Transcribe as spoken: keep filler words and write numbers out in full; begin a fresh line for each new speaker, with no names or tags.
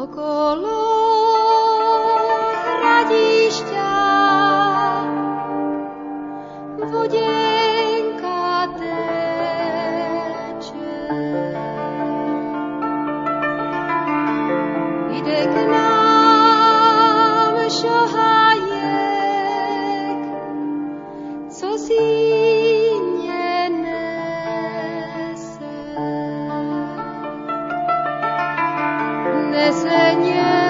okolo hradišťa vodenka teče. Ide k nám šohajek, co si nese, nese nie.